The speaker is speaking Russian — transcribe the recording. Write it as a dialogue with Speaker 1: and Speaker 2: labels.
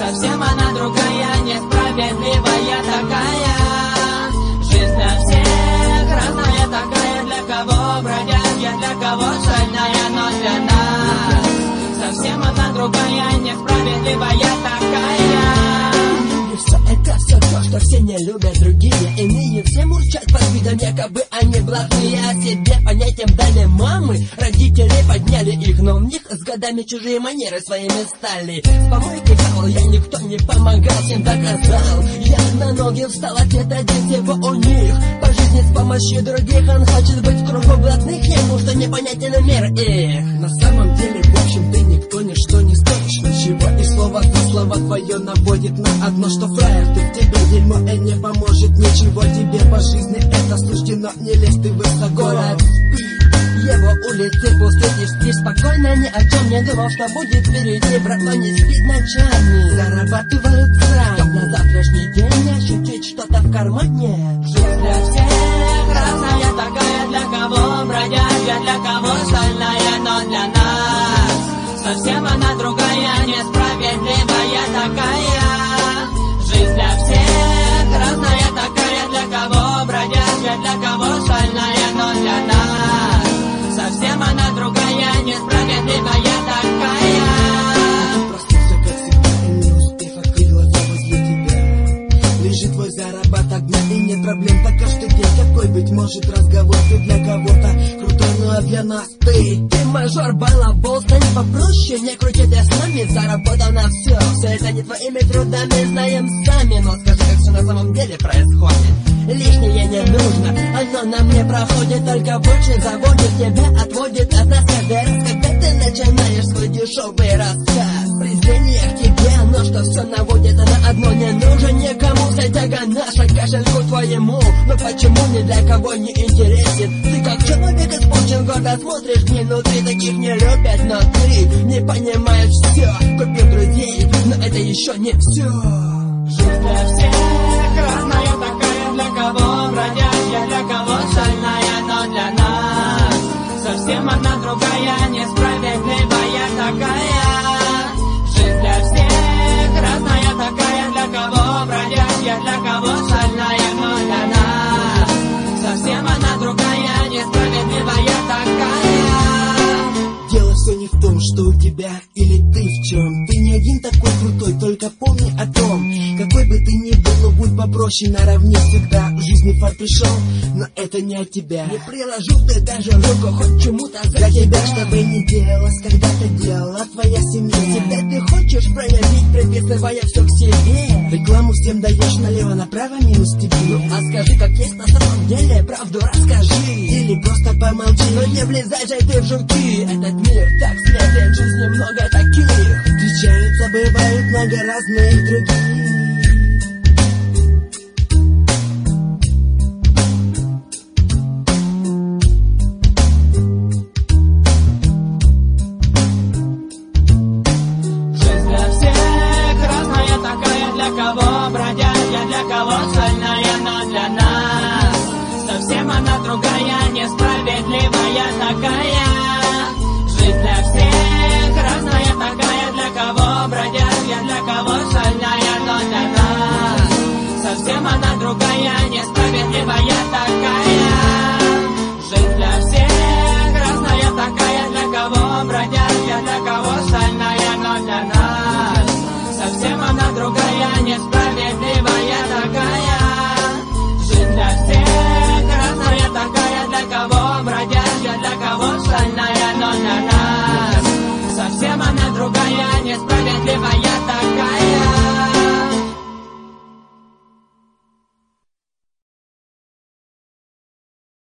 Speaker 1: Совсем она другая, несправедливая такая. Жизнь для всех разная такая, для кого бродяги, для кого шальная, но для нас совсем она другая, несправедливая такая.
Speaker 2: Все это все то, что все не любят другие. Иные все мурчат под видом, якобы они блатные. О себе понятием дали мамы, родители подняли их, но в них с годами чужие манеры своими стали. С помойки хавал я, никто не помогал, всем доказал. Я на ноги встал, ответ один всего у них. По жизни с помощью других он хочет быть в кругу блатных, ему что непонятен мир их.
Speaker 3: На самом деле, в общем, ты никто, ничто не стоишь ничего. И слово за слово твое наводит на одно, что фраер ты, в тебе дерьмо и не поможет ничего. Тебе по жизни это суждено, не лезь ты высоко.
Speaker 2: Город спит, его улицы пусты, ты спишь спокойно, ни о чем не думал, что будет впереди. Брат, но не спит ночами, зарабатывают срань. На завтрашний день ощутить что-то в кармане.
Speaker 1: Жизнь для всех разная такая, для кого бродяга, для кого шальная, но для нас совсем она другая, несправедливая такая. Жизнь для всех разная такая, для кого бродяга, для кого шальная, но для нас совсем она другая, несправедливая такая.
Speaker 3: Проснулся, как всегда, и не успев открыть глаза возле тебя лежит твой заработок дня, и нет проблем. Так каждый день какой, быть может, разговор ты для кого-то крутой, ну а для нас ты
Speaker 2: мажор, балабол, стань попроще, не крути ты с нами, заработал на все. Все это не твоими трудами, знаем сами, но скажи, как все на самом деле происходит. Лишнее не нужно, оно нам не проходит, только больше заводит, тебя отводит от нас каждый раз, когда ты начинаешь свой дешевый рассказ. Презрение к тебе, но что все наводит на одно, не нужен никому затяга наша кошельку твоему. Но почему ни для кого не интересен? Ты как человек испорчен, гордо смотришь внутри, таких не любят, но ты не понимаешь все. Купил друзей, но это еще не все.
Speaker 1: Жизнь для всех разная такая, для кого бродяга, для кого шальная, но для нас совсем одна другая, несправедливая такая. Жизнь для всех разная такая, для кого бродяга, для кого шальная, но для нас совсем одна другая, несправедливая такая.
Speaker 3: Дело все не в том, что у тебя или ты в чем. Ты не один такой крутой, только помни о том, какой бы ты ни был, но будь попроще, наравне всегда. В жизни фар пришел, но это не от тебя.
Speaker 2: Не приложу ты даже руку хоть чему-то за тебя.
Speaker 3: Что бы ни делалось, когда-то делала твоя семья.
Speaker 2: Себя ты хочешь проявить, приписывая все к себе.
Speaker 3: Рекламу всем даешь налево-направо, минус тебе.
Speaker 2: Ну а скажи, как есть на самом деле, правду расскажи.
Speaker 3: Или просто помолчи,
Speaker 2: но не влезай же ты в жуки. Этот мир так сметен, в жизни много таких.
Speaker 3: Встречаются, бывают много разных других.
Speaker 1: Жизнь для всех разная такая, для кого бродяга, для кого шальная, но для нас совсем она другая, несправедливая такая. Жизнь для всех разная такая, для кого бродяга, для кого шальная, но для нас совсем она другая, несправедливая такая. Жизнь для всех разная такая, для кого бродяга, для кого шальная, но для нас совсем она другая, несправедливая такая. Жизнь для всех разная такая, для кого бродяга, для кого шальная, но для нас совсем она другая, несправедливая такая.